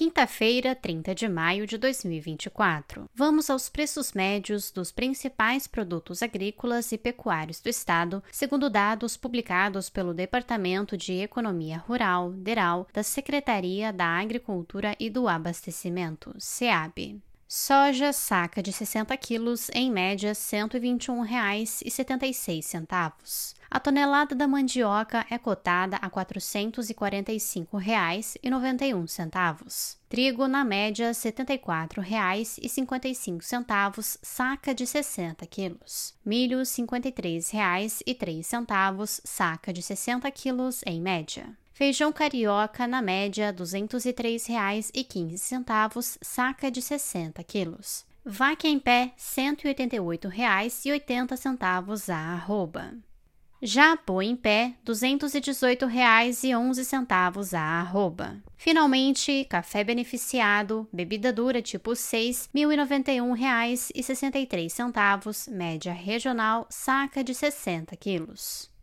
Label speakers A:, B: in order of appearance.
A: quinta-feira, 30 de maio de 2024. Vamos aos preços médios dos principais produtos agrícolas e pecuários do estado, segundo dados publicados pelo Departamento de Economia Rural, DERAL, da Secretaria da Agricultura e do Abastecimento, SEAB. Soja saca de 60 quilos, em média, R$ 121,76. A tonelada da mandioca é cotada a R$ 445,91. Trigo, na média, R$ 74,55, saca de 60 quilos. Milho, R$ 53,03, saca de 60 quilos, em média. Feijão carioca, na média, R$ 203,15, saca de 60 quilos. Vaca em pé, R$ 188,80 a arroba. Já boi em pé, R$ 218,11 a arroba. Finalmente, café beneficiado, bebida dura tipo 6, R$ 1.091,63, média regional, saca de 60 quilos.